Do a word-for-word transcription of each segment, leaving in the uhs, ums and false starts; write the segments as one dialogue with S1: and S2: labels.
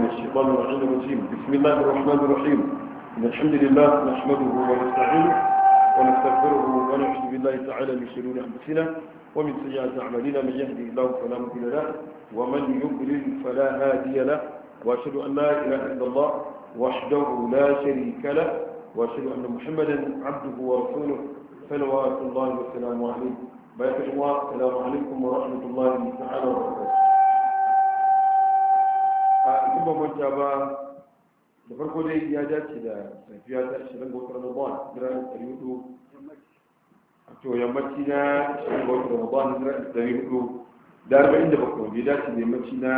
S1: الشيطان اللعين الرجيم. بسم الله الرحمن الرحيم. إن الحمد لله نحمده ونستعينه ونستغفره ونعوذ بالله تعالى من شرور أنفسنا ومن سيئات أعمالنا. من يهده الله فلا مضل له ومن يضلل فلا هادي له، وأشهد أن لا إله إلا الله وحده لا شريك له، وأشهد أن محمدا عبده ورسوله صلوات الله وسلامه عليه. بارك الله. السلام عليكم ورحمة الله تعالى وبركاته. in ba manta ba da farko dai ya dace da safiya ta ashirin ga watan Ramadan hijira ɗari hudu, to yammaci na ashirin ga watan Ramadan hijira ɗari hudu da arba'in da bakwai, ya dace da yammaci na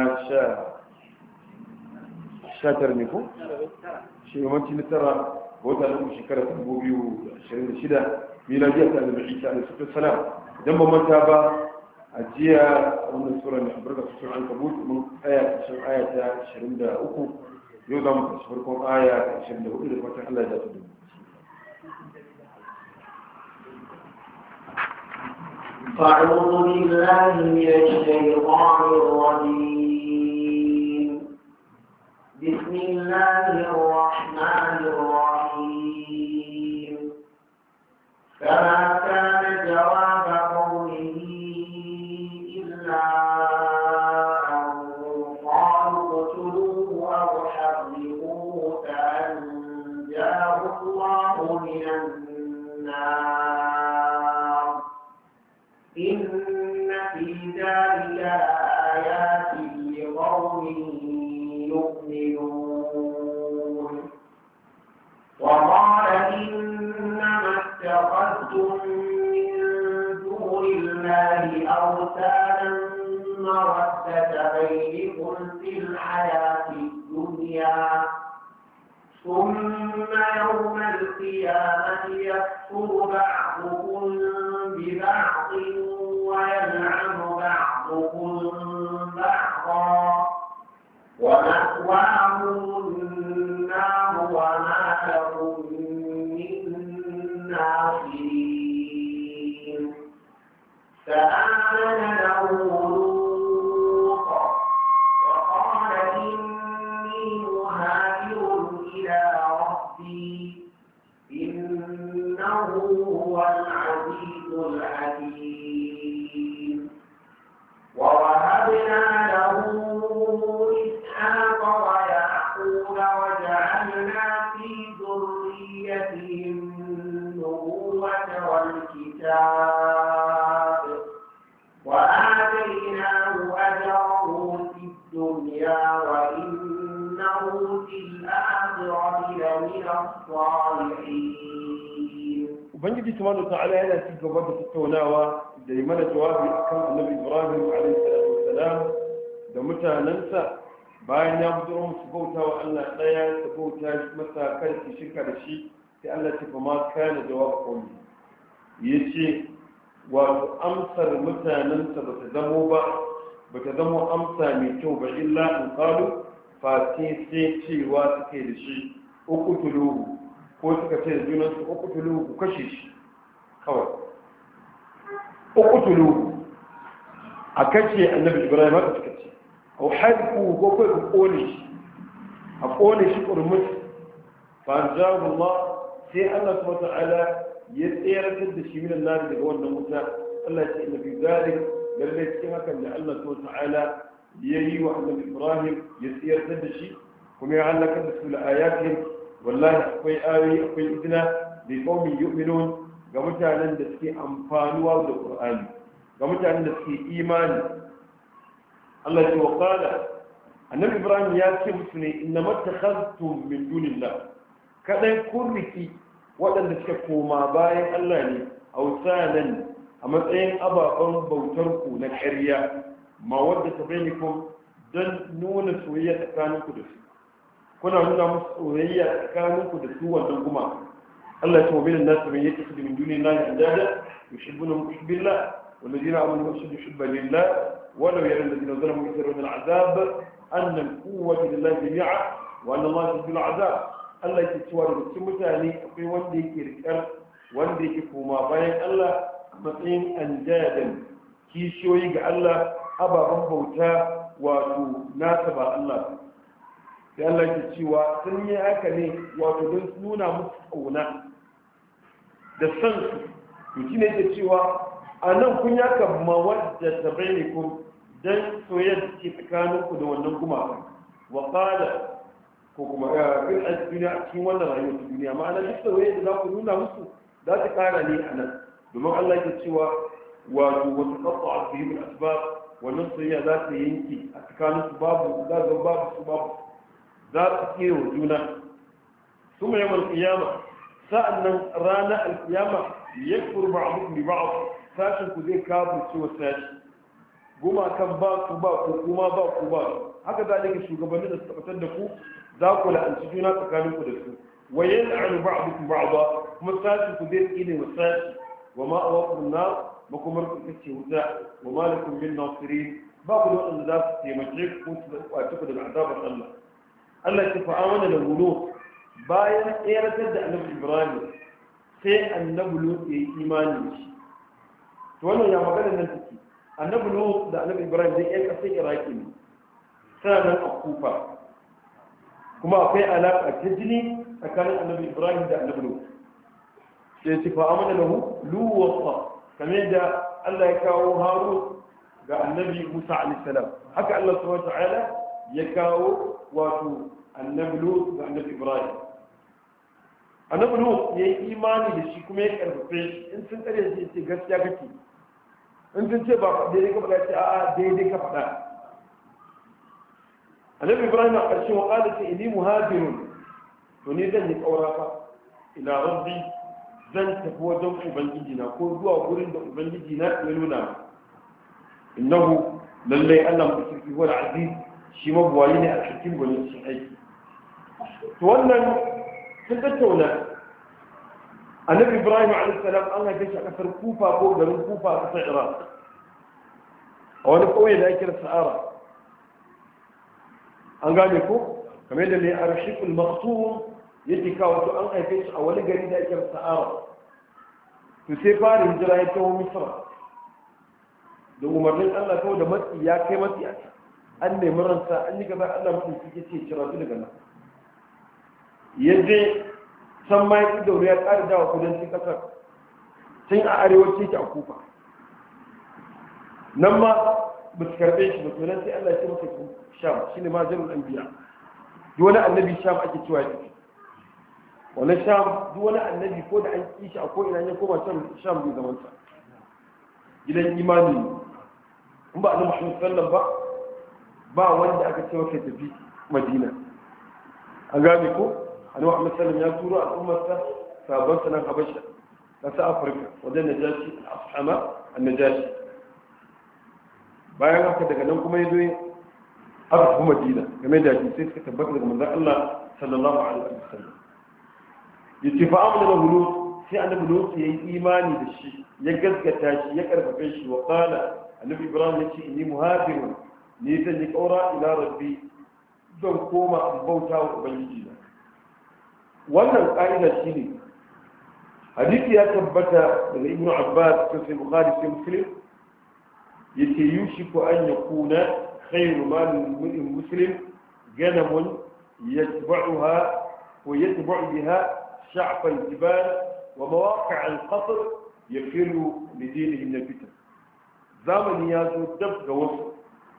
S1: sha tara ne ko? shi yammaci na tara ga watan uku shekara ta dubu biyu da ashirin da shida miladiyya ta annabi Isa alaihi salam. idan ba manta ba a jiya wannan sura mai albarka su sun kabut mun aya cikin aya ta ashirin da uku, yau za mu tashi farkon aya ta ashirin da hudu da fatan Allah ya dace da mu.
S2: أعوذ بالله من الشيطان الرجيم. بسم الله الرحمن الرحيم. فما كان جواب قومه إلا أن قالوا اقتلوه أو حرقوه فأنجاه الله من النار. إن في ذلك لآيات لقوم يؤمنون. وقال إنما اتخذتم من دون الله أوثانا مودة بينكم في الحياة الدنيا، ثم يوم القيامة يكفر بعضكم ببعض ويلعن بعضكم بعضا ومأواهم النار وما لهم من ناصرين. فآمن له لوط وقال إني مهاجر إلى ربي إنه هو العزيز الحكيم. ووهبنا له إسحاق ويعقوب وجعلنا في ذريته النبوة والكتاب وآتيناه أجره في الدنيا وإنه في الآخرة لمن الصالحين.
S1: Ubangiji subhanahu ta'ala yana ci gaba da tattaunawa da yi mana jawabi akan Annabi Ibrahim alaihi salatu wassalam da mutanansa bayan ya bujiro musu bauta wa Allah daya ta bauta masa kada su shirka da shi, sai Allah ta kuma kana jawab qawli yace wato amsar mutanansa bata zamo ba bata zamo amsa mai kyau ba illa in qalu fa sai cewa suke da shi uqtuluhu, ko suka ce da junansu uqtuluhu ku kashe shi kawai. uqtuluhu a kashe Annabi Ibrahim haka suka ce, au haiku ko kai ku kone shi a kone shi kurmus. fa anjahu Allah, sai Allah subhanahu wa ta'ala ya tsayar da shi minan nar daga wannan wuta. Allah ya ce inna fi zalik, lalle cikin hakan da Allah subhanahu wa ta'ala yayi wa Annabi Ibrahim ya tsayar da shi kuma ya halaka da su la ayatin, wallahi akwai ayoyi akwai izina da qaumin yu'minun ga mutanen da suke amfanuwa da Qur'ani, ga mutanen da suke imani. Allah ya qala Annabi Ibrahim ya ce musu ne inna mattakhaztum min dunillah, kadan kun riki waɗanda suka koma bayan Allah ne ausanan a matsayin ababen bautar ku na ƙarya, ma wadda ta bainikum don nuna soyayya tsakaninku da su, kuna nuna musu soyayya tsakaninku da su wannan gumaka. Allah ya ce wa min nasu man yattakhidhu min dunillahi andada yuhibbunahum hubbillah والذين آمنوا أشد حبا لله ولو يرى الذين ظلموا يسرون العذاب أن القوة لله جميعا وأن الله يشد العذاب. الله يتسوى لكم متاني أقوي وندي كيركر وندي كفوما باين الله matsayin anjadan kishiyoyi ga Allah, ababen bauta wato nasa ba Allah. sai Allah ke cewa sun yi haka ne wato don nuna musu ƙauna da san su to shine yake cewa a nan kun ya kama wadda ta bai ku don soyayya da ke tsakaninku da wannan gumaka wa qala ko kuma fil duniya a cikin wannan rayuwar ta duniya ma'ana duk soyayya da za ku nuna musu za ta kara ne a nan domin Allah ke cewa wato wata qatta'a bihim al-asbab wannan soyayya za ta yanke a tsakaninsu babu za ga babu su babu za su kewa juna ثم يوم القيامة سألنا رانا القيامة يكفر بعضكم ببعض ساشن كذي كابر سوى ساشن قوما كان باكو باكو قوما باكو باكو هكذا ذلك شو قبلنا استقتدكوا ذاكو لأن تجونا تكانوا كدسوا ويلعن بعضكم بعضا مساشن كذي إلي وساشن وما أواكم النار مكم مركم كتشي وزاع وما لكم من ناصرين باكو لو أن ذات تيمجيك وأتكد العذاب الله الله يتفعامنا للغلوط bayan tseratar da annabi ibrahim sai annabi lut ya yi imani shi to wannan ya magana nan take annabi lut da annabi ibrahim dai yan kasar iraki ne sanan a kufa kuma akwai alaka ta jini tsakanin annabi ibrahim da annabi lut sai ce fa amana lahu luwasa kamar da Allah ya kawo harun ga annabi musa alaihi salam haka Allah subhanahu wa ta'ala ya kawo wato annabi lut da annabi ibrahim annabi lut ya yi imani da shi kuma ya karfafe shi in sun tsare shi ce gaskiya kake in sun ce ba daidai ka faɗa ce a'a daidai ka faɗa annabi ibrahim a ƙarshen wa ƙada ce ini muhajirun to ne zan yi ƙaura fa ila rabbi zan tafi wajen ubangiji na ko zuwa gurin da ubangiji na ya nuna innahu lallai allah mu shirki wal aziz shi mabuwayi ne a cikin gwanin shi aiki to wannan sun tattauna annabi ibrahim alaihissalam an haife shi a kasar kufa ko garin kufa a kasar iraq a wani kauye da ake sa'ara an gane ko kamar da ne arshikul maktum yake kawo to an haife shi a wani gari da ake sa'ara to sai fara hijira ya tawo misra da umarnin allah kawai da matsi ya kai matsi a an nemi ransa an yi gaba allah mutum suke ce cira su daga nan yaje san ma ya daure ya tsara dawa kudancin kasar tun a arewaci ke a kufa nan ma ba su karbe shi ba to nan sai Allah ya ce masa sham shine ma jarul anbiya duk wani annabi sham ake cewa ya tafi wani sham duk wani annabi ko da an kishi a ko ina ya koma sham sham bai zaman sa gidan imani in ba annabi Muhammad sallallahu ba ba wanda aka ce masa tafi Madina an gane ko annabi Muhammad sallallahu ya turo al'ummarsa sabon sanan Habasha na ta Afirka wajen Najashi al-Ashama an-Najashi bayan haka daga nan kuma yazo aka tafi Madina game da hadisi suka tabbata daga manzon Allah sallallahu alaihi wasallam yace fa amana lahu lut sai annabi lut yayi imani da shi ya gaskata shi ya karfafe shi wa qala annabi Ibrahim yace inni muhajirun ni zan yi kaura ila rabbi don koma bauta wa ubangiji na wannan ƙa'ida shi ne hadisi ya tabbata daga ibn abbas ko sai bukhari sai muslim yace yushiku an yakuna khayru mal mu'min muslim ganamun yatba'uha wa yatba'u biha sha'f al-jibal wa mawaqi' al-qasr yafiru li dinihi min al-fitan zamani ya zo dab ga wasu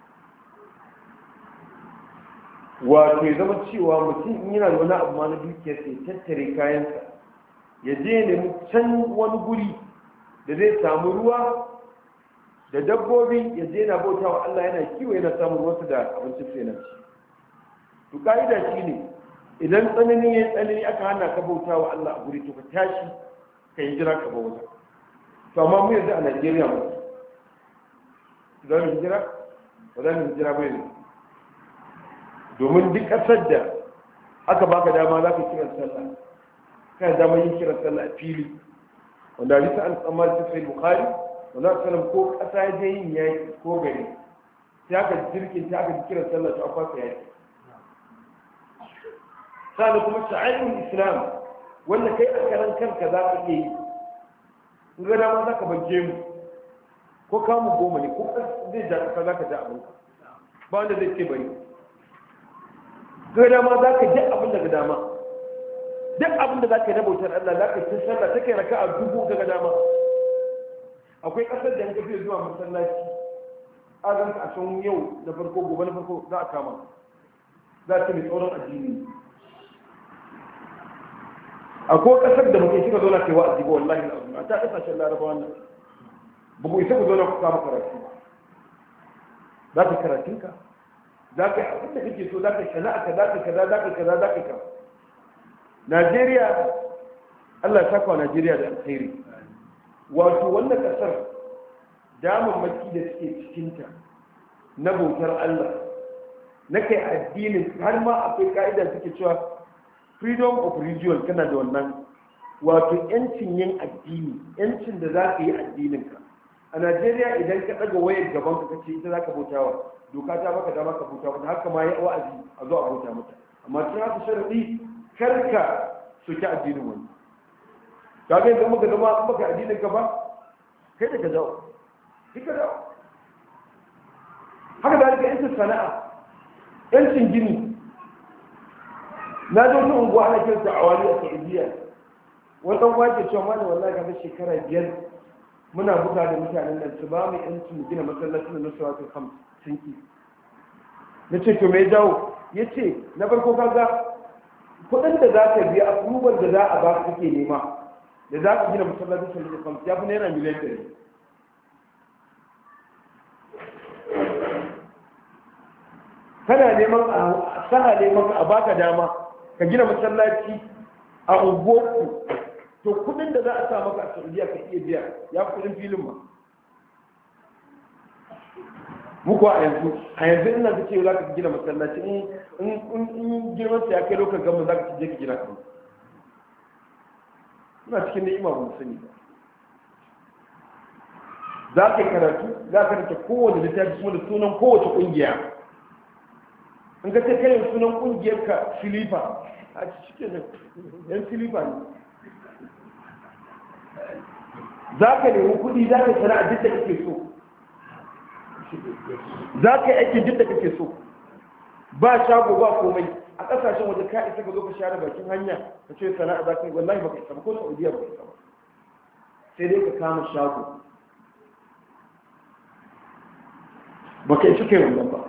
S1: wato ya zama cewa mutum in yana da wani abu ma na dukiyar sai tattare kayansa ya je nemi can wani guri da zai samu ruwa da dabbobi ya je na bauta wa Allah yana kiwo yana samun wasu da abincin sai na ci to ka'ida shi ne idan tsanani ya tsanani aka hana ka bauta wa Allah a guri to ka tashi ka yi jira ka bauta to amma mu yanzu a Najeriya mu za mu hijira ba za mu hijira ba yanzu domin duk ƙasar da aka baka dama za ka kira sallah kana dama yin kira sallah a fili wanda bisa an tsammar ta sai bukhari wanda sallam ko ƙasa ya je yin yayi ko gari sai aka jirkin ta aka kira sallah ta akwasa yaki sai kuma sha'airul islam wanda kai a karan kanka za ka iya yi in ga dama za ka banje mu ko kamu goma ne ko zai ja ƙasa za ka ja abinka ba wanda zai ce bari ga dama za ka ji abin da ga dama duk abin da za ka yi na bautar Allah za ka yi sallah ta kai raka a dubu ga dama akwai ƙasar da yanka fiye zuwa masallaci azan a san yau na farko gobe na farko za a kama za ta mai tsoron addini akwai ƙasar da mutum shiga zauna kai wa'azi ba wallahi al'azumi a ta ƙasashen laraba wannan ba ku isa ku zauna ku kama karatu za ka karatunka za ka yi abin da kake so za ka sana'a ka za ka kaza za ka kaza za ka kaza Najeriya Allah ya saka wa Najeriya da alkhairi wato wannan kasar damammaki da suke cikinta na bautar Allah na kai addinin har ma akwai ka'ida suke cewa freedom of religion kana da wannan wato yancin yin addini yancin da za ka yi addininka a Najeriya idan ka daga wayar gaban ka kace ita za ka bautawa doka ta baka dama ka bauta mata haka ma ya wa'azi a zo a bauta mata amma tun haka sharadi karka soki addinin wani ka ga idan muka zama an baka addinin ka ba kai da ka jawo kai ka jawo haka da alika yancin sana'a yancin gini na zo ta unguwa ana kirta a wani a saudiya wata wake cewa wani wallahi kamar shekara biyar muna buga da mutanen nan su ba mu yancin mu gina masallacin da na sawatul khams sun ki na ce to me jawo ya ce na farko kaga kudin da za ka biya abubuwan da za a ba ka kake nema da za ka gina masallacin sawatul khams ya fi naira miliyan ɗari kana neman a sana neman a baka dama ka gina masallaci a unguwarku to kudin da za a sa maka a saudiya ka iya biya ya fi kudin filin ma muku a yanzu a yanzu ina ta ce za ka gina masallaci in girman sa ya kai lokacin gama za ka je ka gina kan ina cikin ni'ima ba mu sani ba za ka yi karatu za ka rike kowane littafi kuma da sunan kowace kungiya in ka ce kai sunan kungiyar ka filifa a cikin nan yan filifa ne za ka nemi kudi za ka sana'a duk da kake so za ka yi aikin duk da kake so ba shago ba komai a kasashen waje ka isa ka zo ka share bakin hanya ka ce sana'a za ka yi wallahi ba ka isa ba ko saudiya ba ka isa ba sai dai ka kama shago ba ka isa kai wannan ba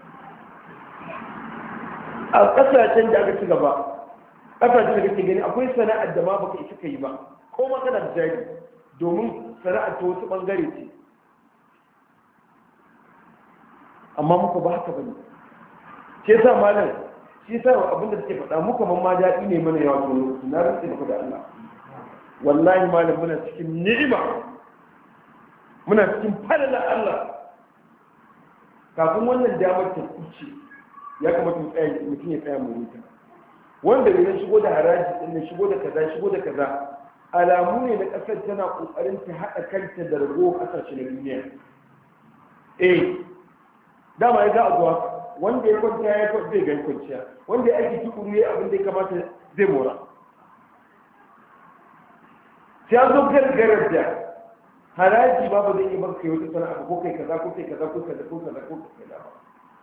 S1: a kasashen da aka ci gaba kasashen da kake gani akwai sana'ar da ma baka isa ka yi ba ko ma kana da jari domin sana'ar ta wasu bangare ce amma muka ba haka bane ke sa malam shi sa abin da suke faɗa muka man ma daɗi ne mana yawa tono na rantsi maka da Allah wallahi malam muna cikin ni'ima muna cikin falala Allah kafin wannan damar ta kuce ya kamata mutum ya tsaya mu wuta wanda ne shigo da haraji din shigo da kaza shigo da kaza alamu ne na kasar tana kokarin ta haɗa kanta da rago kasashe na duniya eh dama ya ga a zuwa wanda ya kwanta ya kwanta zai ga kwanciya wanda ya aiki tukuru ya abin da ya kamata zai mora sai an zo gargarar da haraji ba ba zai yi maka wata sana'a ko kai kaza ko kai kaza ko kaza ko kaza ko kaza ba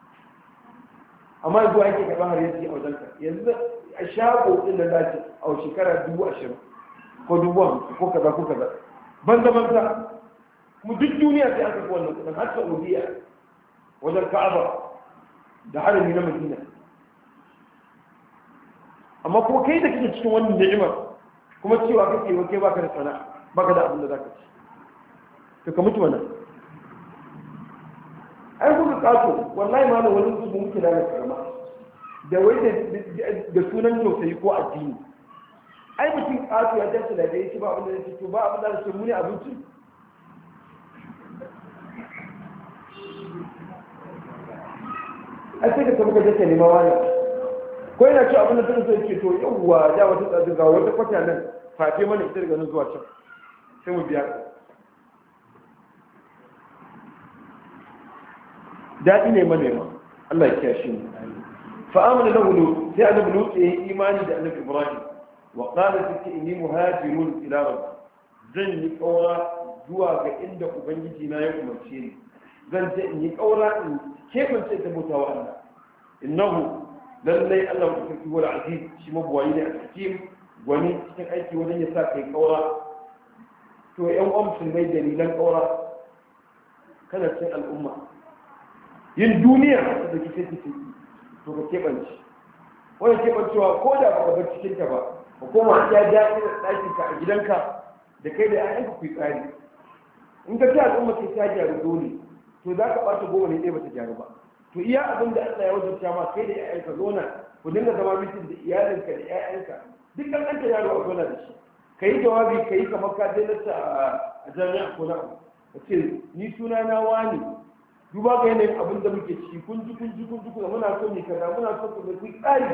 S1: amma yanzu ake karɓar haraji a wajenka yanzu a shago ɗin da dace a shekara dubu ashirin ko dubu hamsin ko kaza ko kaza ban da banza kuma duk duniya sai aka fi wannan kuɗin har saudiya wajen ka'aba da harami na madina amma kuma kai da kake cikin wannan ni'imar kuma cewa kake wa kai baka da sana'a baka da abin da zaka ci to ka mutu wannan ai kuka kaso wallahi ma wani zubu muke da na karama da wai da sunan tausayi ko addini ai mutum kaso ya dace da dai shi ba abin da yake to ba abin da yake muni abinci ai sai ka tabbata da jake nema wani ko yana ci abin da take so yake to yawwa ya wata tsadi ga wata kwata nan fafe mana ita daga nan zuwa can sai mu biya daɗi ne manema Allah ya kiyashe mu fa amana lahu lut sai annabi lut ya yi imani da annabi ibrahim wa qala tilka inni muhajirun ila rabbi zan yi kaura zuwa ga inda ubangiji na ya umarce ni zan je in yi kaura in kebance ta bauta wa Allah innahu lallai Allah mutunci wal aziz shi mabuwayi ne a cikin gwani cikin aiki wajen ya sa kai kaura to yan uwan musulmai dalilan kaura kana cikin al'umma yin duniya da kike ciki to ka kebanci wani kebancewa ko da baka bar cikin ta ba ka koma ya daɗi da ɗakin ka a gidanka da kai da ƴaƴanka ku yi tsari in ka ci al'umma sai ta gyaru dole to za ka ɓata goma ne ɗaya ba ta gyaru ba to iya abin da Allah ya wajabta ma kai da ƴaƴanka zona ku dinga zama mitin da iyalinka da ƴaƴanka duk kan ɗanka yaro a zona da shi ka yi jawabi ka yi kamar ka je nasta a jami'a ko na ka ce ni suna na wani duba ga yanayin abin da muke ciki kun ji kun ji kun ji kuma muna so ne kaza muna so ku ku tsari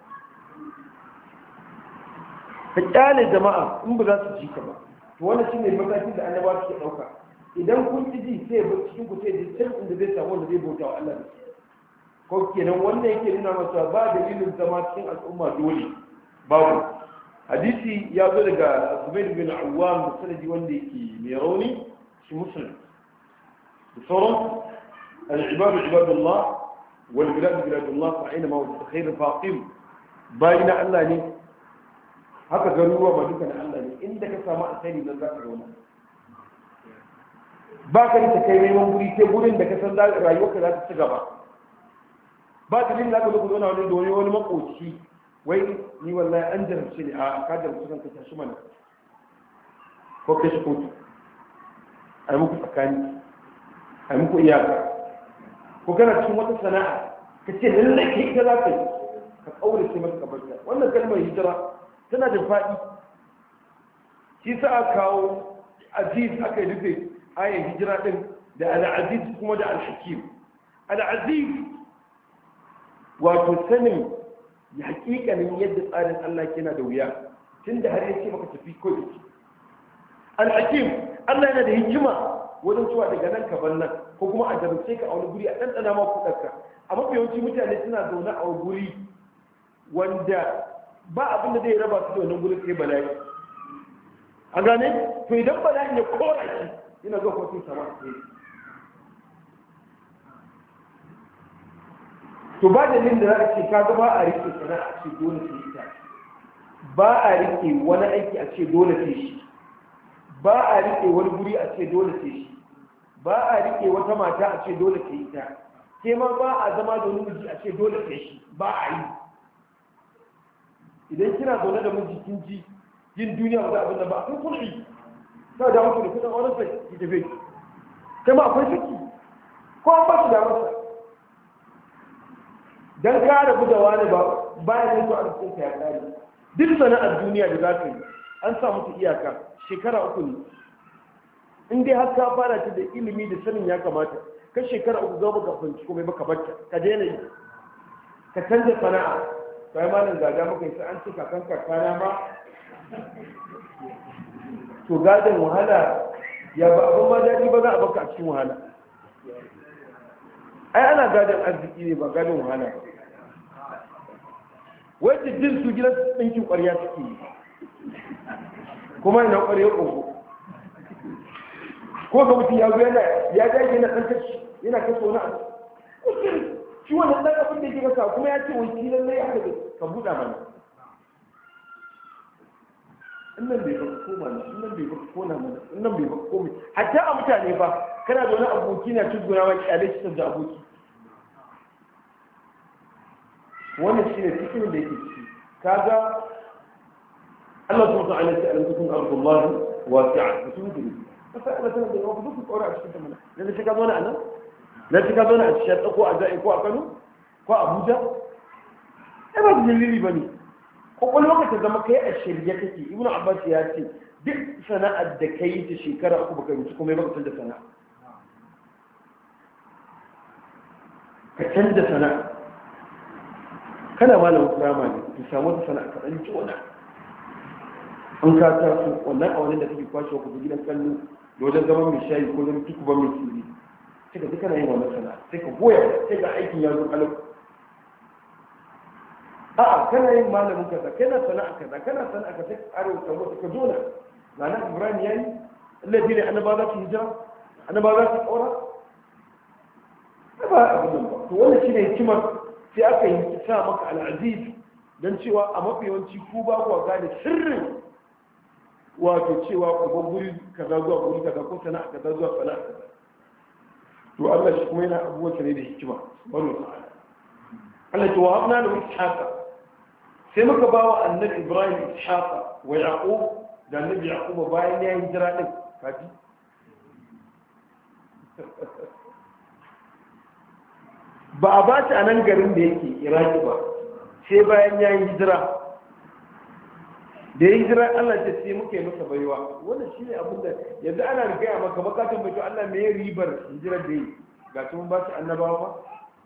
S1: ka kyale jama'a in ba za su ji ka ba to wannan shine matakin da annabawa suke ɗauka idan kun ji ji sai ba cikin ku sai ji can inda zai samu wanda zai bauta wa Allah da shi ko kenan wannan yake nuna masa ba dalilin zama cikin al'umma dole babu hadisi ya zo daga Zubair bin Awwam da sanadi wanda yake mai rauni shi muslim da sauran al-ibadu ibadullah wal bilad biladullah fa aina ma wajada khairu faqim bayina Allah ne haka garuruwa ba duka na Allah ne inda ka samu alkhairi nan za ka zauna ba ka da kai neman guri sai gurin da ka san rayuwarka za ta ci gaba ba dalilin da ka zo ku zauna wani dole wani makoci wai ni wallahi an jarabce ne a ka jarabce kanka tashi mana ko kai shi kotu a yi muku tsakani a yi muku iyaka ko kana cikin wata sana'a ka ce lallai ke ita za ka yi ka kaure ce masa kabarta wannan kalmar hijira tana da faɗi shi sa a kawo aziz aka yi rufe ayin hijira ɗin da al'aziz kuma da al-hakim al'aziz wato sanin ya hakikanin yadda tsarin Allah ke na da wuya tun da har ya ce maka tafi ko yake al-hakim Allah yana da hikima wajen cewa daga nan ka nan ko kuma a jarumce ka a wani guri a ɗanɗana ma kuɗarka a mafi yawanci mutane suna zaune a wani guri wanda ba abin da zai raba su da wannan gurin sai bala'i a gane to idan bala'i ya kora shi yana zuwa kuma sun sama sai to ba dalilin da za a ce ka ga ba a rike sana'a a ce dole sai ita ba a rike wani aiki a ce dole sai shi ba a rike wani guri a ce dole sai shi ba a rike wata mata a ce dole sai ita sai ma ba a zama da wani miji a ce dole sai shi ba a yi idan kina zaune da miji kin ji yin duniya ba abin da ba kun kulli sai da mutum kudin wani sai ki tafi kai ma akwai saki ko an ba shi da masa dan ka rabu da wani ba bayan yin to a cikin ya kare duk sana'ar duniya da za ka yi an sa musu iyaka shekara uku ne in dai har ka fara ta da ilimi da sanin ya kamata ka shekara uku gaba ka fahimci komai baka barta ka daina yi ka canza sana'a kai malam gaga maka yi sai an ce kakan kakana ma to gadon wahala ya ba abin ma daɗi ba za a baka a cikin wahala ai ana gadon arziki ne ba gadon wahala ba wai jin su gidan ɗinkin ƙwarya suke yi kuma yana ƙwarya ƙogo ko ga mutum ya zo yana ya dage yana ɗan kashi yana kashe wani abu shi wannan ɗan abin da yake kasa kuma ya ce wai shi lallai haka da ka buɗa mana in nan bai baka koma ne in nan bai baka kona mana in nan bai baka komai hatta a mutane ba kana da wani aboki na tuzguna wa kyale shi da aboki wannan shine cikin da yake ciki kaga Allah subhanahu wa ta'ala ya ce alaikum ardullahi wasi'a mutum ne kasa ana sanar da yawa duk tsora a cikin ta mana lalle shi ka zo na anan lalle ka zo na a cikin ko a Za'i ko a Kano ko a Abuja ai ba dalili bane kokolwa ka ta zama kai a shirye kake Ibn Abbas ya ce duk sana'ar da kai ta shekara uku baka yi kuma baka canza sana'a ka canza sana'a kana malamin kurama ne ki samu wata sana'a ka ɗan jona an ka ta su wannan a wani da kake kwashe ku gidan kallo da wajen zaman mai shayi ko zama tuku ban mai tsiri sai ka duka na yin wannan sana'a sai ka goya sai ka aikin ya zo kalau a'a kana yin malamin kaza kana sana'a kaza kana sana'a kaza ka ƙara wata wata ka jona ranar ibrahim ya yi allafi ne annaba za su hijira annaba za su ƙaura ba abin nan ba to wannan shi ne hikimar sai aka yi sa maka al'aziz don cewa a mafi yawanci ku ba ku gane sirrin wato cewa ku ba guri kaza zuwa guri kaza ko sana'a kaza zuwa sana'a kaza to Allah shi kuma yana abubuwan ne da hikima subhanahu wa ta'ala Allah ce wa habna lahu ishaqa sai muka bawa annabi Ibrahim ishaqa wa yaqub da annabi yaqub bayan ya hijira din kaji ba a ba shi a nan garin da yake iraki ba sai bayan ya yi hijira da ya hijira Allah ce sai muke masa baiwa wannan shi ne abin da yanzu ana rigaya maka makatan bai to Allah me ribar hijirar da yi ga shi mun ba shi annabawa ba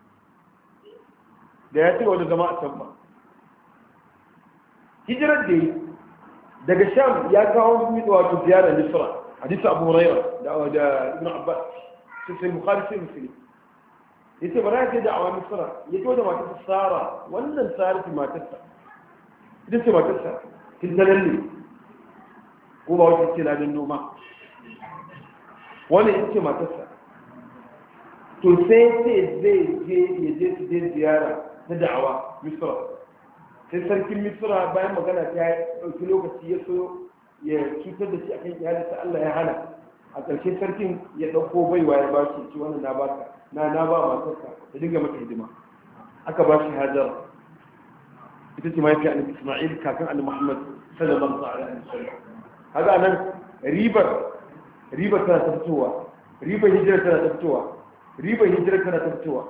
S1: da ya ci wani zama a can ba hijirar da yi daga sham ya kawo mu wato ziyarar nisra hadisi abu hurairah da da ibn abbas sai bukhari sai muslim yace bara ya da awa misra ya to da matarsa sara wannan sara ce matarsa ita ce matarsa kin dalalle ko ba wata ce ladan noma wannan ita ce matarsa to sai sai zai je ya je su je ziyara ta da'awa misra sai sarkin misra bayan magana ta ɗauki lokaci ya so ya cutar da shi akan iyalinsa Allah ya hana a ƙarshe sarkin ya ɗauko baiwa ya ba shi ci wannan na baka na na ba matarka da dinga mata hidima aka ba shi hajar ita ce mahaifi annabi Isma'il kakan annabi Muhammad sallallahu alaihi wasallam haka nan ribar ribar tana ta fitowa ribar hijira tana ta fitowa ribar hijira tana ta fitowa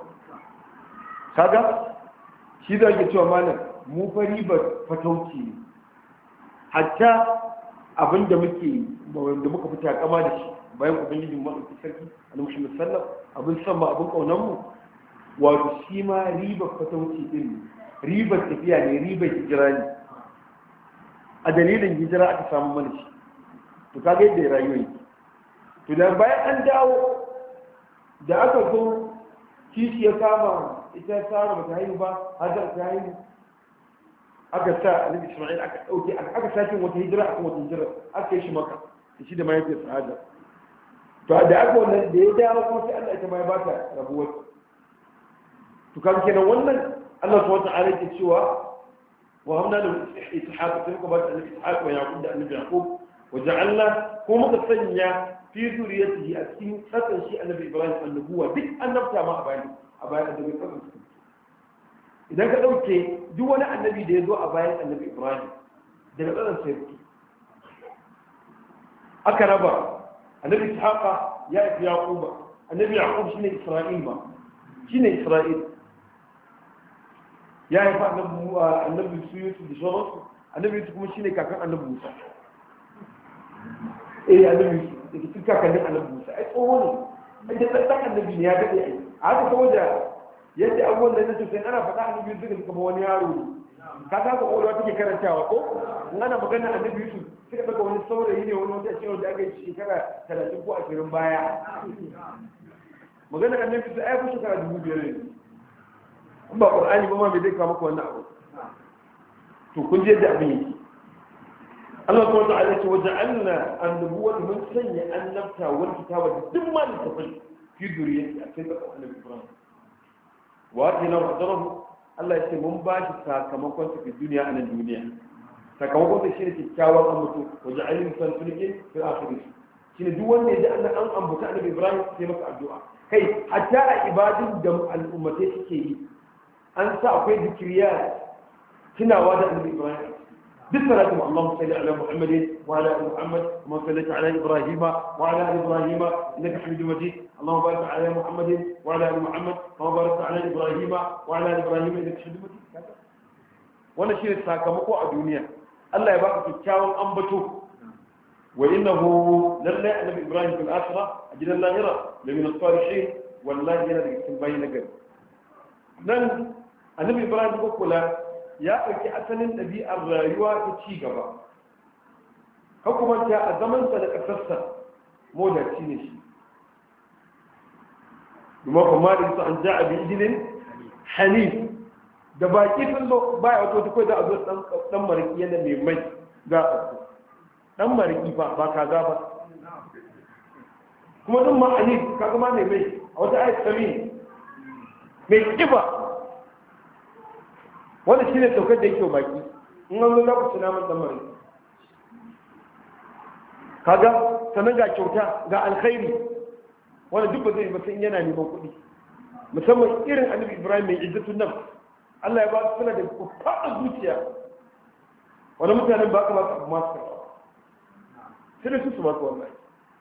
S1: kaga shi da yake cewa malam mu fa ribar fatauci ne hatta abinda muke da muka fita kama da shi bayan ubangiji mu madauki sarki annabi Muhammad sallallahu abin san ma abin kaunan mu wato shi ma ribar fatauci din ribar tafiya ne ribar hijira ne a dalilin hijira aka samu mana shi to kaga yadda rayuwa yake to da bayan an dawo da aka zo kishi ya kama ita tsara bata haihu ba hajar ta haihu aka sa annabi Isma'il aka dauke aka sake wata hijira aka wata hijira aka yi shi maka shi da mahaifiyar hajar to da aka wannan da ya dawo kuma sai Allah ita ma ya ba ta rabuwar to kan kenan wannan Allah subhanahu wa ta'ala yake cewa wa hamna lahu ishaq sai muka ba ta annabi ishaq wa yaqub da annabi yaqub wa ja'alna ko muka sanya fi zuriyatihi a cikin tsakan shi annabi Ibrahim annabuwa duk annabta ma a bayan a bayan annabi tsakan idan ka dauke duk wani annabi da ya zo a bayan annabi Ibrahim daga tsakan sai aka raba annabi ishaqa ya fi yaquba annabi yaqub shine isra'il ba shine isra'il ya yi fa annabi annabi yusuf da sauransu annabi yusuf kuma shine kakan annabi musa eh annabi yusuf da cikin kakannin annabi musa ai tsoho ne da tsakan annabi ne ya dade ai a haka saboda yadda abubuwan da nake sai ana faɗa annabi yusuf kuma wani yaro ne ka ta ga ƙwaƙwalwa take karantawa ko in ana magana annabi yusuf suka daga wani saurayi ne wani wata cewa da aka yi shekara talatin ko ashirin baya magana annabi yusuf ai fi shekara dubu biyar ne in ba ƙur'ani ba ma bai zai kama ka wannan abu to kun je da abin yake Allah subhanahu wa ta'ala ce waja'alna an-nubuwwata mun sanya annabta wal kitaba da duk ma da tafai fi duriyati a cikin annabi Ibrahim wa atina ajrahu Allah ya ce mun ba shi sakamakon sa fi duniya a nan duniya sakamakon sa shine kyakkyawan ambato waja'alna sanfilikin fi akhirih shine duk wanda ya ji annabi an ambata annabi Ibrahim sai masa addu'a kai hatta a ibadun da al'ummatai suke yi an sa akwai zikiriya tunawa da annabi Ibrahim duk salatu Allahumma salli ala Muhammadin wa ala ali Muhammad kama sallaita ala Ibrahim wa ala ali Ibrahim innaka Hamidum Majid Allahumma barik ala Muhammadin wa ala ali Muhammad kama barakta ala Ibrahim wa ala ali Ibrahim innaka Hamidum Majid wannan shine sakamako a duniya Allah ya baka kyakkyawan ambato wa innahu lalla annabi Ibrahim fil akhirah ajran lahira la min as-salihin wallahi yana da cikin bayin nagari nan annabi Ibrahim ko kula ya ɗauki asalin ɗabi'ar rayuwa ta ci gaba ka kuma ta a zamansa da ƙasarsa modaci ne shi domin kuma da su an ja a bijinin hanif da baƙi sun zo baya wato ta kawai za a zo ɗan mariki yana mai mai za a ɗauko ɗan mariki ba ba kaza ba kuma ɗin ma hanif kaga ma mai mai a wata ayat sami mai ƙiba wanda shi ne saukar da yake baki in an zo za ku ci naman dan mare kaga sannan ga kyauta ga alkhairi wanda duk ba zai ba sai yana neman kuɗi musamman irin annabi ibrahim mai izzatun nan Allah ya ba su suna da faɗa zuciya wani mutanen ba ka ba su abu masu karɓa sai da su su masu wannan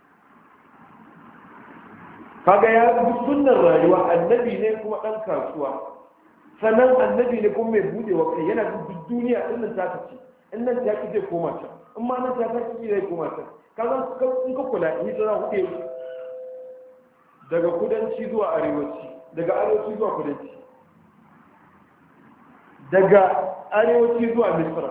S1: kaga ya bi sunnar rayuwa annabi ne kuma ɗan kasuwa sannan annabi ne kuma mai buɗe wa kai yana duk duniya in nan ta ci in nan ta ci zai koma can in ma nan ta ci zai koma can kaga in ka kula in tsara huɗe daga kudanci zuwa arewaci daga arewaci zuwa kudanci daga arewaci zuwa misra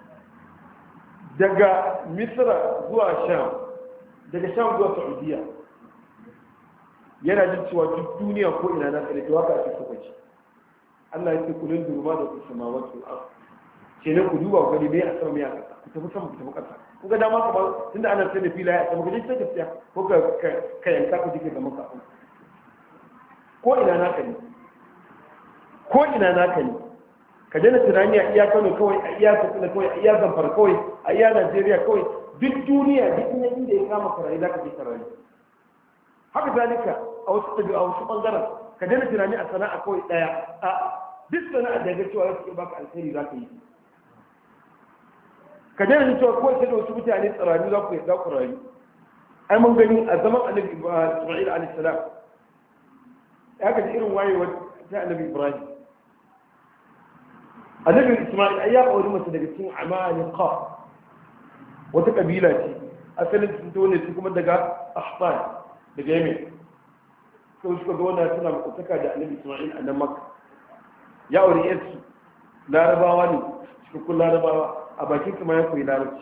S1: daga misra zuwa sham daga sham zuwa saudiya yana jin cewa duk duniya ko ina na tsare waka a cikin kwaci Allah ya ce kulin duruma da kusa ma wasu a ce ne ku duba ku gani me a sama me a kasa ku tafi sama ku tafi kasa ku ga dama ka ba tunda ana sai da filaye a sama ku je sai gaskiya ko ka ka yanka ku jike da maka ko ina naka ne ko ina naka ne ka daina tunani a iya Kano kawai a iya Katsina kawai a iya Zamfara kawai a iya Najeriya kawai duk duniya duk inda ya kama karayi za ka je karayi haka zalika a wasu tabi a wasu bangaren ka daina tunani a sana'a kawai daya a duk sana'a da ga cewa ya fi baka alheri za ka yi ka daina jin cewa kawai sai da wasu mutane tsarari za ku za ku rayu ai mun gani a zaman annabi Isma'il alaihi salam ya ka ji irin wayewar ta annabi Ibrahim annabi Isma'il ai ya auri mace daga cikin Amalika wata kabila ce asalin sun tone su kuma daga Ahsan daga Yemen sau suka ga wannan suna makwataka da annabi Isma'il a nan Makka ya auri yarsu larabawa ne cikakkun larabawa a bakin kuma ya koyi larabci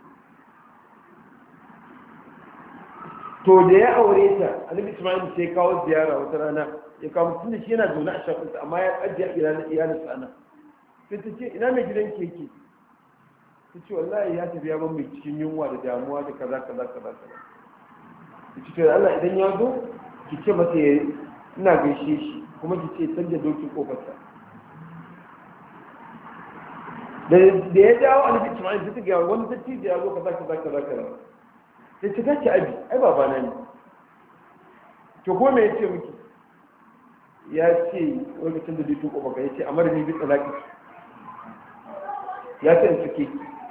S1: to da ya aure ta annabi Isma'il sai kawo ziyara wata rana ya kawo mutum da shi yana zaune a shafinsa amma ya ajiye a iyalin iyalinsa ana sai ta ce ina mai gidan keke ta ce wallahi ya tafi ya ban mai cikin yunwa da damuwa da kaza kaza kaza kaza ta ce Allah idan ya zo ki ce masa ya ina gaishe shi kuma ki ce canja dokin kofarsa da ya dawo annabi Isma'il sai ta ga wani dattijo ya zo kaza kaza kaza kaza sai ta tace abi ai baba na ne to ko me yace miki ya ce lokacin da dokin kofarka yace amara ni bi talaki ya ce in suke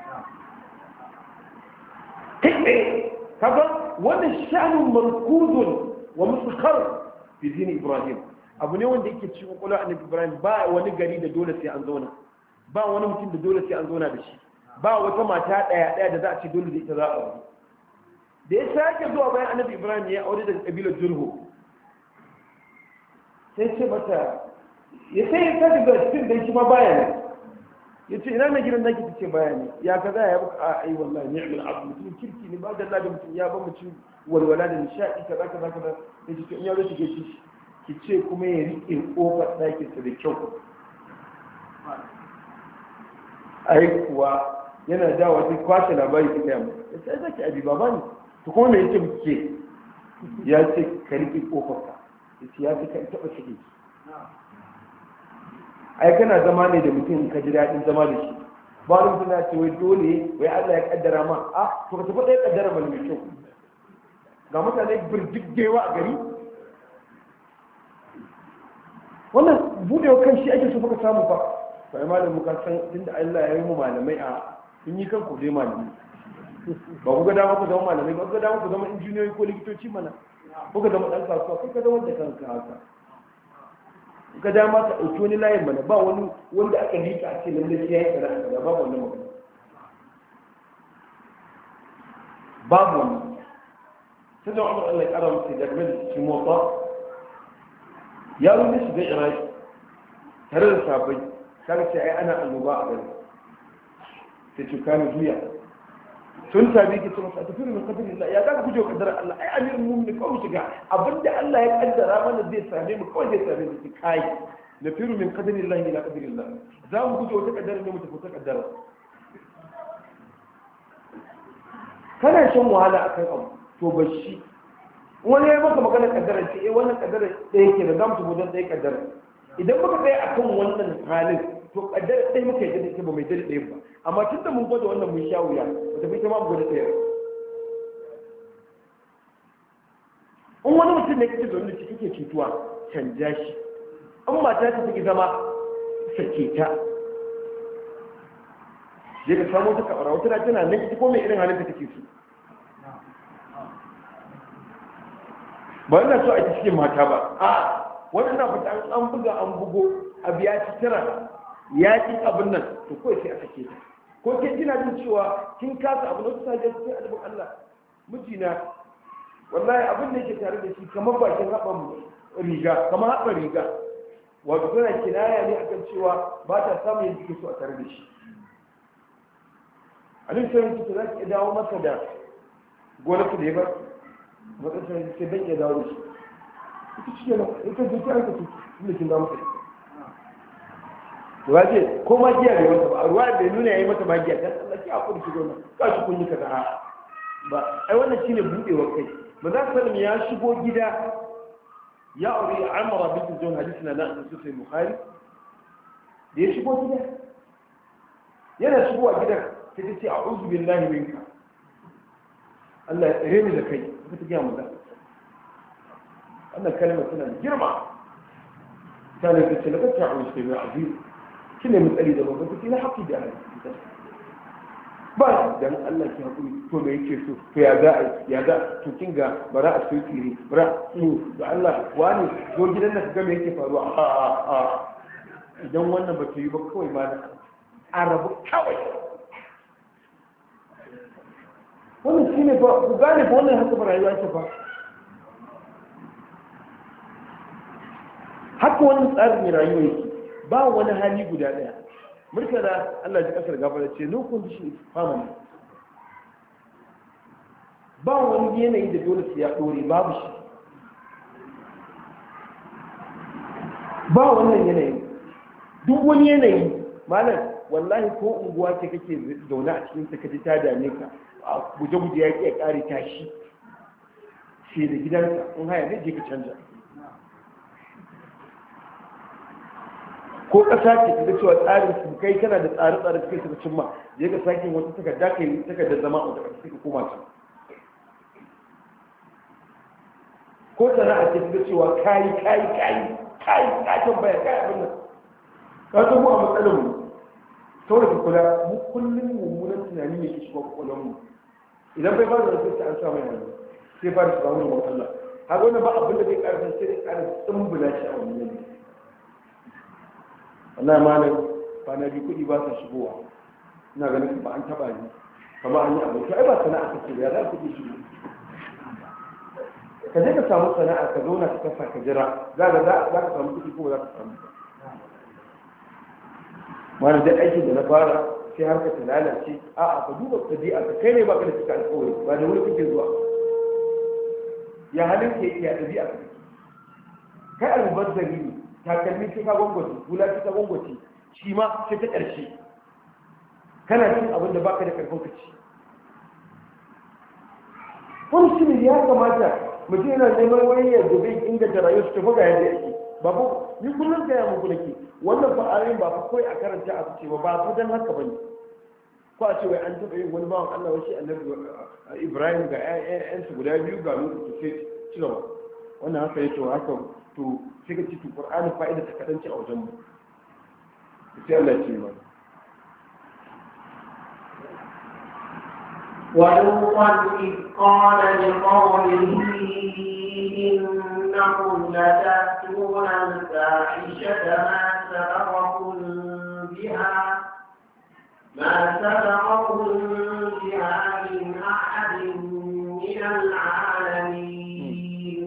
S1: kai kaga wannan sha'anun markuzun wa musukhar fi dini Ibrahim abu ne wanda yake cikin kula annabi Ibrahim ba wani gari da dole sai an zauna ba wani mutum da dole sai an zauna da shi ba wata mata daya daya da za a ce dole da ita za a aure da ya sake zuwa bayan annabi Ibrahim ya aure daga kabilar Jurhu sai ce mata ya sai ya sake ga cikin da shi ma baya ne ya ce ina mai gidan naki tace baya ne ya kaza ya buka a ai wallahi ni'mal abdu mutum kirki ne ba da Allah da mutum ya ba mutum walwala da nishadi kaza kaza kaza ya ce in ya zo shige shi ki ce kuma ya rike kofar ɗakin sa da kyau ai kuwa yana dawo sai kwashe labari ki kai mu sai zaki abi baba ne to kuma me yake muke ya ce ka rike kofar ka yace ya ce ka taba shige ai kana zama ne da mutum ka ji daɗin zama da shi ba wani mutum na ce wai dole wai Allah ya kaddara ma a to ka tafi ɗaya kaddara ba mai kyau ga mutane birjiggewa a gari wannan buɗewa kan shi ake so ka samu fa sai malam muka san tunda Allah ya yi mu malamai a kun yi kanku dai malamai ba ku ga dama ku zama malamai ba ku ga dama ku zama injiniyoyi ko likitoci mana ku ga zama ɗan kasuwa kai ka zama da kanka haka ka dama ka ɗauki wani layin mana ba wani wanda aka liƙa a ce lallai sai ya yi sana'a kaza babu wannan magana babu wani sai da umar Allah ya ƙara musu da game da cikin motsa ya zo shiga iraki tare da sabai kaga ce ai ana annoba a gari sai cuka ne juya sun tabi ki ce masa tafi min qadarillah ya kaga guje kaddara Allah ai amirul mu'minin kawai shiga abinda Allah ya kaddara mana zai same mu kawai zai same mu kai nafiru min qadarillah ila qadarillah za mu guje wata kaddara ne mu tafi ta kaddara kana shan wahala akan abu to bashi wani ya maka magana kaddara ce eh wannan kaddara ɗaya ke da zamu tafi don ɗaya kaddara idan muka kai akan wannan halin to kaddara dai muka yi da ba mai dare ɗaya ba amma tun da mun gwada wannan mun sha wuya ba ta fi ta ma mu gwada ɗaya in wani mutum ne kake zaune da shi kake cutuwa canja shi in mata ta take zama sake ta je ka samu ta kabara wata tana nan ita ko mai irin halin da take so ba ina so a ci cikin mata ba a wannan na fita an buga an bugo abu ya ci tara ya ci abin nan to kawai sai a sake ta ko ke kina jin cewa kin kasa abu na kusa da cikin adabin Allah mijina wallahi abin da yake tare da shi kamar bakin haɓan riga kamar haɓan riga wato tana kinaya ne akan cewa ba ta samun yadda take so a tare da shi a nan sai mutu za ki dawo masa da gonarsa da ya bar matsayin sai ban iya dawo da shi ita ci yana ita zuci an ka ci inda kin dawo masa da ce ko magiya bai mata ba a ruwa bai nuna ya yi mata magiya ta tsallaki a kudu shi gona ka shi kun yi kaza ba ai wannan shine buɗewar kai ba za su ya shigo gida ya aure amara bin zuwan hadisi na nan su sai bukhari da ya shigo gida yana shigowa gidan sai ta ce a'udhu billahi minka Allah ya tsare ni da kai ka ta gaya maza wannan kalmar tana da girma ta ne ta ce laka ta a'udhu billahi azim shine mutsari da babban take na haƙi da Allah ba dan Allah ki hakuri to me yake so to ya ga ya ga to kin ga bara a soki ne bara to da Allah wani zo gidan da kaga me yake faruwa a a a idan wannan ba ta yi ba kawai ma na arabu kawai wannan shine ba ku gane ba wannan haka ba rayuwa ce ba haka wannan tsarin rayuwa yake ba wani hali guda daya murtala Allah ji kasar gaba da ce no condition is permanent ba wani yanayi da dole su ya dore babu shi ba wannan yanayi duk wani yanayi malam wallahi ko unguwa ce kake zaune a cikin sakaji ta dame ka a guje-guje ya ke kare tashi sai da gidanka in haya ne je ka canja ko ƙasa ce ta cewa tsarin su kai kana da tsare-tsare suka suka cimma ya ga sake wata takarda ka yi takardar zama a wata ƙasa suka koma ce ko sana'a ce ta cewa kayi kayi kayi kayi kakin baya kayi abin nan ka zo mu a matsalar mu kawai ka kula mu kullum mummunan tunani ne ke shiga kwakwalwar mu idan bai fara da sai an sa mai hannu sai fara shiga wani matsala har wani ba abin da zai ƙarfi sai dai ƙarfi tsumbula shi a wani yanayi Allah malam kwana biyu kuɗi ba sa shigowa ina ganin ba an taɓa ni kama an yi abinci ai ba sana'a kake da ya za kuɗi shigo ka je ka samu sana'a ka zauna ka kasa ka jira za ka za ka samu kuɗi ko ba za ka samu ba malam dai aikin da na fara sai har ka lalace a'a ka duba ɗabi'a ka kai ne ba ka da cika alƙawari ba da wuri kake zuwa ya halin ke ya ɗabi'a ka kai almubazzari ne takalmi sai ka gwangwace hula sai ka gwangwace shi ma sai ta ƙarshe kana cin abin da baka da karfin ka ci wani shi ne ya kamata mutum yana neman wani ya gobe inganta rayuwar su tafi ga yadda yake ba ko ni kullum gaya muku nake wannan fa ayoyin ba fa kawai a karanta a fice ba ba fa dan haka bane ko a ce wai an taɓa yin wani bawan Allah wai shi annabi Ibrahim ga ƴaƴansa guda biyu ga lokacin sai ci gaba wannan haka yake haka to sai ka ci to Qur'ani fa'ida ta kadance a wajen mu sai Allah ya ce mana
S2: ولوطا إذ قال لقومه إنكم لتأتون الفاحشة ما سبقكم بها ما سبقكم بها من أحد من العالمين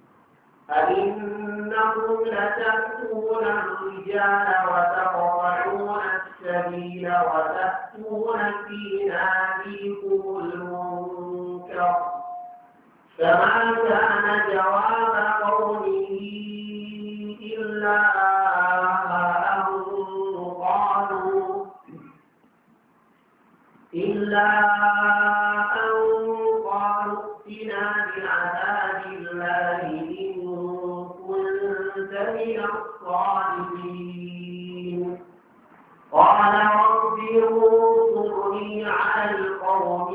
S2: أئنكم لتأتون الرجال وتقطعون السبيل وتأتون في ناديكم المنكر فما كان جواب قومه إلا أن قالوا إلا أن قالوا ائتنا بعذاب الله إن كنت من الصادقين قال رب انصرني على القوم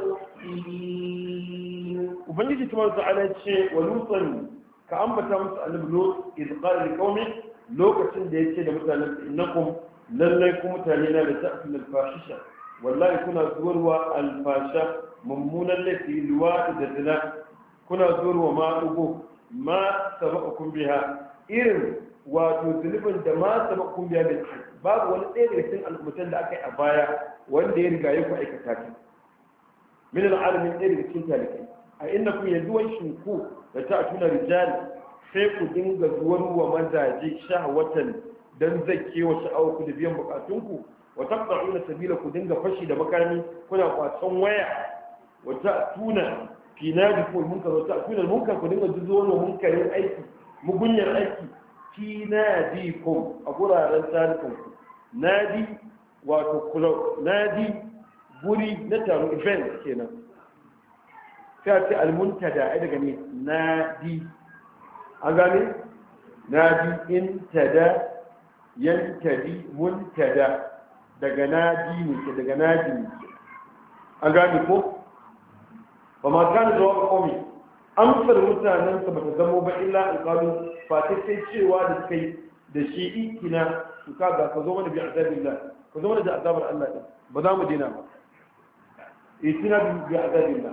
S2: المفسدين.
S1: وبنجي تبارك وتعالى شيء ولوطا كأنبت مس النبي لوط إذ قال لقومه لوكسن da yace da mutanen innakum lallai ku mutane na da ta'tul al-fahisha wallahi kuna zuwarwa al-fasha mummunan laifi luwadi da zina kuna zuwarwa ma dugo ma sabaqakum biha irin wato zulubin da ma sabaqakum biha bil hajj babu wani ɗaya daga cikin al'ummatan da aka yi a baya wanda ya riga ya ku aikata ta min al-alamin ɗaya daga cikin talikai a innakum yaduwan shinku da ta'tuna rijal sai ku dinga zuwarwa mazaje shahwatan dan zake wa sha'awarku da biyan bukatunku wa taqta'una sabila ku dinga fashi da makami kuna kwatsan waya wa ta'tuna fi nadikum munkar wa ta'tuna munkar ku dinga zuwa munkarin aiki mugunyar aiki fi nadikum a guraren tarihin ku nadi wato kula nadi guri na taro event kenan sai ce almuntada ai daga ne nadi an gane nadi intada yantadi muntada daga nadi ne ke daga nadi ne an gane ko ba ma gane jawab komi amsar mutanen sa bata zamo ba illa alqalu fa sai cewa da kai da shi ikina su kaga ka zo mana bi azabillah ka zo mana da azabar Allah din ba za mu dina ba ikina bi azabillah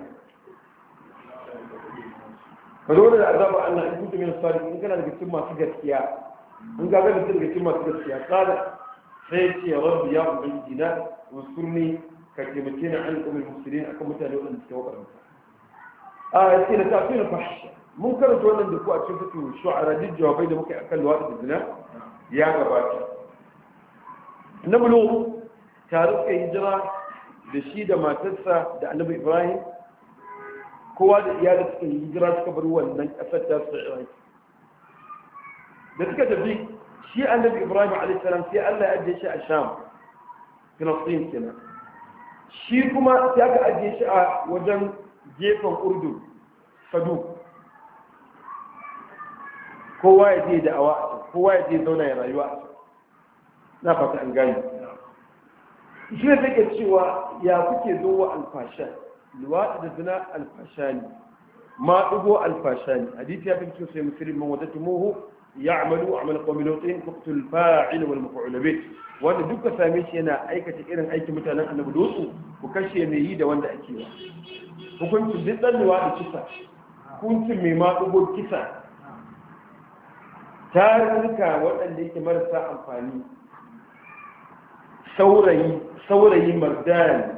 S1: ka zo da azabar Allah in kuntum min sadiqin in kana daga cikin masu gaskiya in ga ga daga cikin masu gaskiya kada sai ce rabbi ya ubangiji na wasurni ka taimake ni an umar musulmi akan mutane wadanda suke wakaranta a yake da tafiyar fahisha mun karanta wannan da ku a cikin fito shu'ara duk jawabai da muka yi akan luwaɗi da zina ya gabata na bulu tare suka yi jira da shi da matarsa da annabi ibrahim kowa da iyalin suka yi hijira suka bar wannan ƙasar ta su iraki da suka tafi shi annabi ibrahim alaihissalam sai allah ya ajiye shi a sham filistin kenan shi kuma sai aka ajiye shi a wajen gefen urdu sadu kowa ya je da'awa a can kowa ya je zauna ya rayuwa a can na fata an gani shi ne take cewa ya kuke zo wa alfasha luwaɗi da zina alfasha ne ma ɗugo alfasha ne hadisi ya fi cikin sai musulun man wadda tumuhu ya amalu a mana kwamilotin kuktul fa'il wal mafa'ul bih wanda duka same shi yana aikata irin aikin mutanen annabi dutsu ku kashe mai yi da wanda ake yi hukuncin duk ɗan luwaɗi kisa hukuncin mai ma ɗugo kisa tarurruka waɗanda yake marasa amfani saurayi saurayi mardan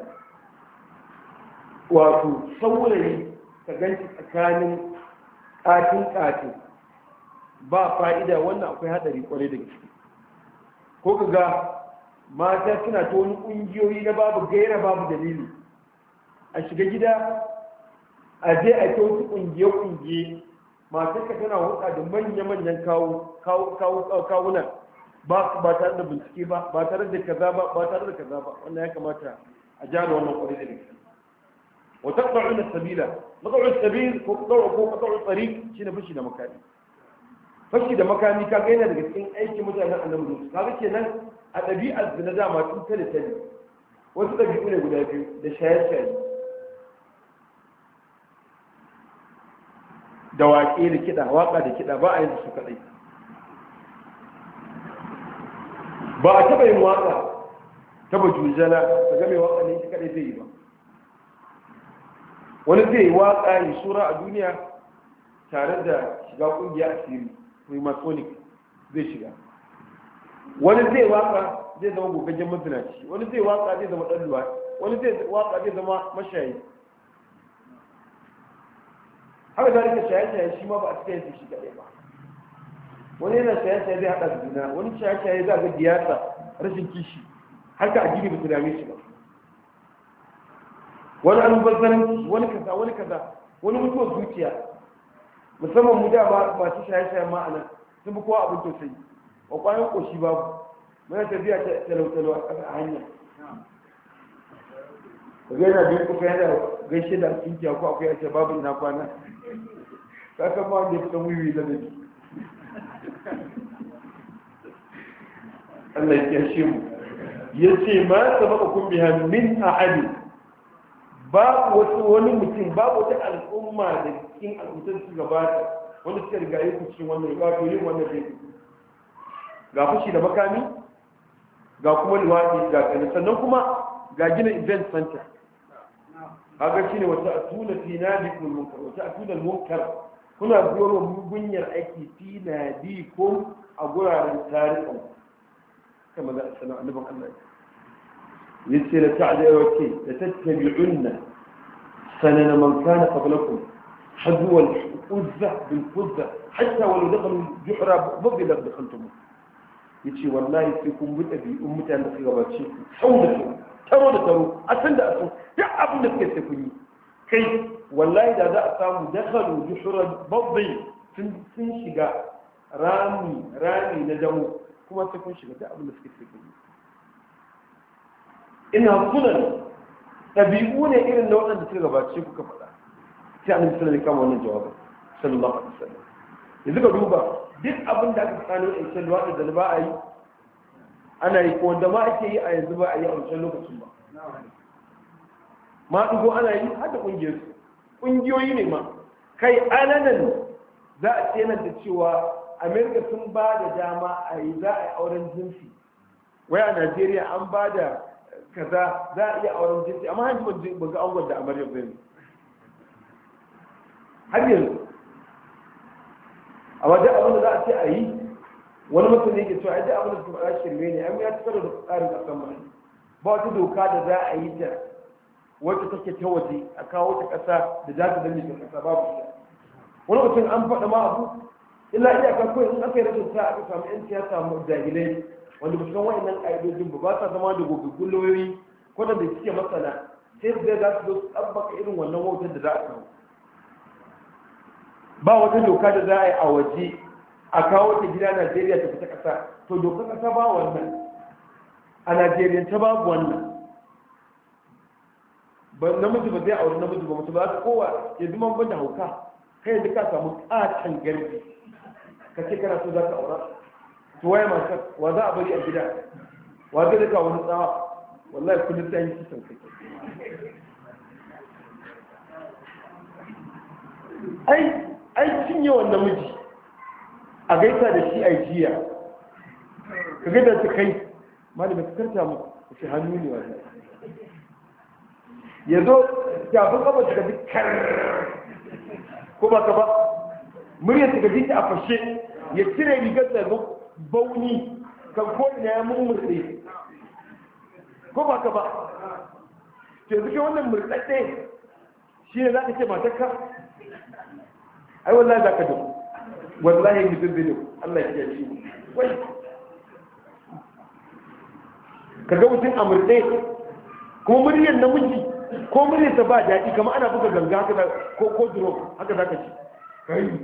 S1: wato saurayi ka ganci tsakanin ƙatin-ƙatin ba fa'ida wannan akwai haɗari ƙwarai da gaske ko ka ga mata suna ta wani ƙungiyoyi na babu gaira babu dalili a shiga gida a je a ta wasu ƙungiye-ƙungiye matarka tana hulɗa da manya-manyan kawuna ba tare da bincike ba ba tare da kaza ba ba tare da kaza ba wannan ya kamata a jana wannan ƙwarai da gaske وتقطعون السبيل مقطع السبيل ko قطع الطريق shine fashi da makami fashi da makami kaga yana daga cikin aikin mutanen annabi Musa kaga kenan a dabi'ar zina da ma tun tare tare wasu dabi'u ne guda biyu da shaye-shaye da waƙe da kiɗa waƙa da kiɗa ba a yin su kaɗai ba a taɓa yin waƙa ta bajujala ta game waƙa ne shi kaɗai zai yi ba wani zai yi waƙa yi sura a duniya tare da shiga ƙungiya a siri freemasonic zai shiga wani zai waƙa zai zama gogaggen mazinaci wani zai waƙa zai zama ɗan luwa wani zai waƙa zai zama mashayi haka da rika shaye-shaye shi ma ba a cikin yanzu shi kaɗai ba wani yana shaye-shaye zai haɗa da juna wani shaye-shaye za a ga diyasa rashin kishi haka a gini ba su dame shi ba wani almubazzaranci wani kaza wani kaza wani mutuwar zuciya musamman mu dama masu shaye-shaye ma'ana sun fi kowa abin tausayi wa kwanan ƙoshi babu mana tafiya ta talautalo a ƙasa a hanya ka ga yana biyu kuka yana gaishe da kinkiya ko akwai yace babu ina kwana ka san ma wanda ya fi wiwi da nabi Allah ya kiyashe mu yace ma sabaqukum biha min ahad babu wasu wani mutum babu wata al'umma da cikin al'ummar su gabata wanda suka riga yi ku cikin wannan wato yin wannan dai ga fushi da makami ga kuma liwadi ga kana sannan kuma ga gina event center kaga shine wata atuna fi nadikum munkar wata atuna munkar kuna biyo wa mugunyar aiki fi nadikum a guraren tarihin kama da sanan annabi Allah yace la ta'dawati la tattabi'unna sanana man kana qablakum hadwa al-uzza bil fuzza hatta walau dakhalu juhra mabla dakhaltum yace wallahi sai kun bi dabi'un mutanen da suka gabace ku sau da sau taro da taro a san da asu duk abin da suke sai kun yi kai wallahi da za a samu dakhalu juhra babbi sun sun shiga rami rami na damu kuma sai kun shiga duk abin da suke sai kun yi ina sunan ɗabi'u ne irin na waɗanda suka gabace kuka faɗa sai annabi sallallahu alaihi wasallam wannan jawabin sallallahu alaihi wasallam yanzu ka duba duk abin da aka tsano a cikin luwaɗi da ba a yi ana yi ko wanda ma ake yi a yanzu ba a yi a wancan lokacin ba ma ɗugo ana yi har da ƙungiyar su ƙungiyoyi ne ma kai alanan za a ce nan da cewa amerika sun ba da dama a yi za a yi auren jinsi wai a najeriya an ba da kaza za a iya auren jinsi amma hajji ban ga angon da amaryar zai har yanzu a wajen abin da za a ce a yi wani mutum ne ke cewa yadda abin da suka faɗa shirme ne an ya ci karo da tsarin ƙasar mai ba wata doka da za a yi ta wacce take ta waje a kawo ta ƙasa da za ta danne ta ƙasa babu ita wani mutum an faɗa ma abu illa iya ka kawai in aka yi rashin sa aka samu yan siyasa mu jahilai wanda ba su san wa'annan ƙa'idojin ba ba sa zama da gogaggun lauyoyi ko da bai suke masana sai su zai za su zo su tsabbaka irin wannan wautar da za a samu ba wata doka da za a yi a waje a kawo ta gida najeriya ta fita ƙasa to dokar ƙasa ba wannan a najeriya ta babu wannan ba namiji ba zai auri namiji ba mutu ba su kowa ya zama ban da hauka kai yanzu ka samu ƙatan garbi ka ce kana so za ka aura to waye matar wa za a bari a gida wa zai daga wani tsawa wallahi kullum ta yi kisan kai ai ai cinye wannan miji a gaisa da shi a jiya ka gaida ta kai malami ka karta mu ka ce hannu ne wannan ya zo tafin kaba ta gaji kar ko ba ka ba muryar ta gaji ta a fashe ya cire rigar da zo bauni kan ko'ina ya mummurɗe ko ba ka ba ke zuke wannan murɗaɗɗe shi ne za ka ce matakka ai wallahi za ka duk wallahi yi mutum zai Allah ya shi wai ka ga mutum a murɗe kuma muryar namiji ko muryarsa ba daɗi kama ana buga ganga haka ko ko duro haka za ka ci kai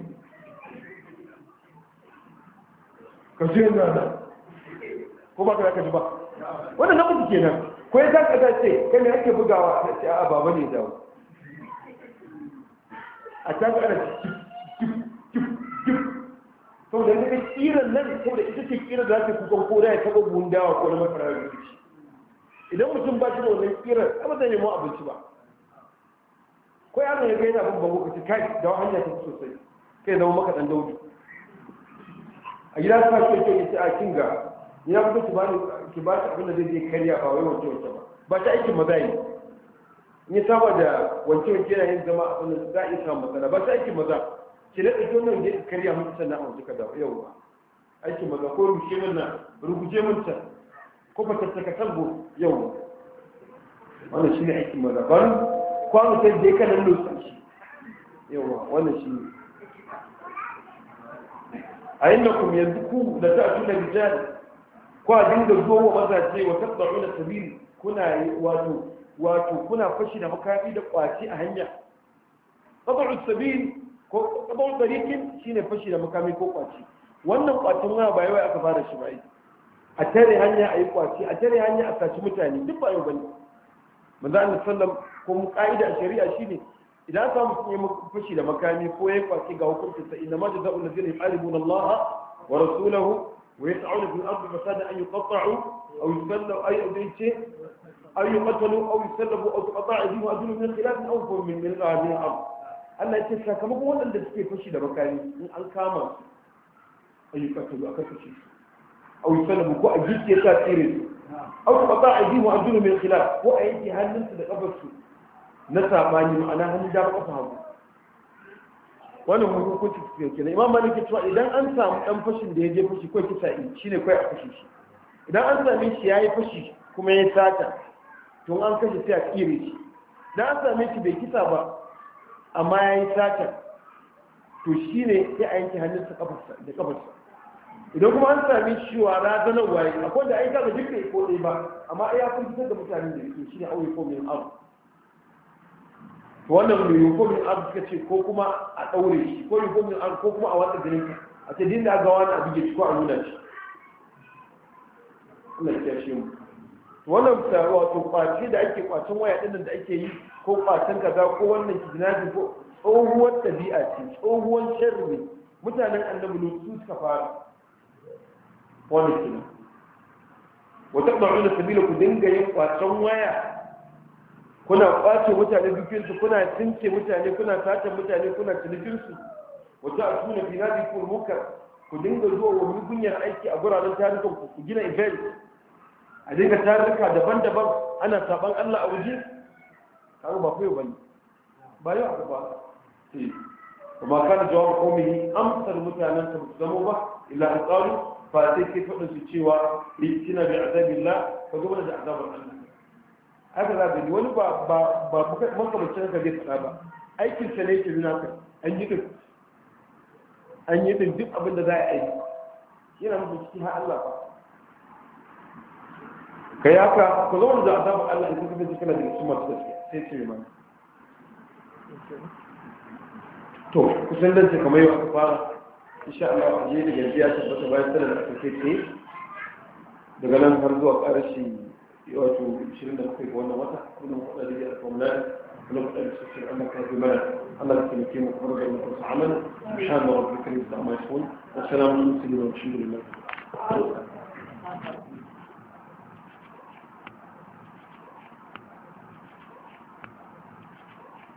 S1: ka ce yana da ko ba ka za ka ji ba wannan namiji kenan ko ya zaka da ce kai ne ake bugawa a ce a baba ne dawo a ta ga ana sau da nufin kiran nan sau da ita ce kiran da ake kukan koda ya taba buhun dawa ko na mafarar rikici idan mutum ba shi da wannan kiran ba zai nemo abinci ba ko yaron ya gaina abin babu kaci kai da hanya ta sosai kai zama maka dan daudi a gida ta ce ke yace a kinga ni ya fito ki ba ki ba abin da zai je kariya ba wai wanke wanke ba ba ta aikin maza yi ni saba da wanke wanke yana yin zama abin da za a iya samun matsala ba ta aikin maza ki da ɗauki wannan je kariya mutu sannan a wanke ka dawo yau ba aikin maza ko rushe min nan ruguje min can ko ba tattaka talbo yau wannan shi ne aikin maza ba kwanu sai je kanan lutsa shi yau wannan shi ne a yin da kuma yanzu ku da ta tuna rijal ko a dinga zuwa wa mazaje wa tabba'una sabili kuna wato wato kuna fashi da makami da kwaci a hanya tabba'u sabili ko tabba'u tariqin shine fashi da makami ko kwaci wannan kwacin waya ba yau aka fara shi ba ai a tare hanya ayi kwaci a tare hanya a saci mutane duk ba yau bane manzo Allah sallam ko mu kaida a shari'a shine idan aka mutum ya fashi da makami ko ya kwaci ga hukuncin sa inna ma jazaa'u allazina yu'alibuna Allah wa rasulahu ويسعون في الأرض فسادا أن يقطعوا أو يسلوا أي أدريتي أو يقتلوا أو يسلبوا أو تقطع أيديهم وأرجلهم من خلاف أو ينفوا من من هذه الأرض. Allah ya ce sakamakon waɗanda suke fashi da makami in an kama su ayyukatalu a kasashe su au yusallabu ko a gicciye ta tsire su au taqata aydihim wa arjuluhum min khilaf ko a yanke hannunsu da kafarsu na sabani ma'ana hannun dama kafa hagu. wannan hukunci ke kenan Imam Malik ya ce idan an samu dan fashin da ya je fashi ko kisa in shine kai a fashi shi idan an same shi yayi fashi kuma ya sata to an kashe sai a tsire shi idan an same shi bai kisa ba amma ya yi sata to shi ne sai a yanke hannunsa da kafarsa idan kuma an sami cewa razanar waye akwai da aika da duka ko ɗaya ba amma ya kun fitar da mutane da yake shi ne auyi ko min abu to wannan mai yi ko min abu suka ce ko kuma a ɗaure shi ko yi ko min abu ko kuma a wata garinka a ce din da ga wani abu ya ci ko a nuna shi Allah ya shi mu wannan wato kwace da ake kwacen waya ɗin da ake yi ko kwacen kaza ko wannan kidnapping ko tsohuwar ɗabi'a ce tsohuwar sharri mutanen annabi lutu suka fara wannan kina wata ɗaru da sabila ku dinga yin kwacen waya kuna kwace mutane dukinsu kuna tinke mutane kuna sace mutane kuna cinikinsu wata a tuna fi nadi ko munkar ku dinga zuwa wa mugunyar aiki a guraren tarukan ku ku gina event a dinga taruka daban-daban ana saban Allah a waje kaga ba kai bane ba yau aka ba eh kuma kana jawab qaumihi amsar mutanen ta zama ba illa an qalu fa sai ke fadin su cewa ikina bi azabillah fa gaba da azabar Allah haka za ga wani ba ba ba makamacin ka bai fada ba aikin sa ne ke nuna kai an yi duk an yi duk abin da za a yi yana mutu ciki har Allah ba kai haka ku zama da azabar Allah in kuka ji kana da cikin masu gaskiya sai ce mana to kusan dan kamar yau aka fara insha Allah a je da gajiya ta bata bayan sanar da aka kai daga nan har zuwa ƙarshe wato ishirin da bakwai ga wannan wata kuma mu faɗa da alƙawlan kuma faɗa da sosai Allah ka yi mana Allah ka taimake mu kuma da mutum sa amana subhana rabbika rabbil izzati amma yasifun wa salamun alal mursalin walhamdulillahi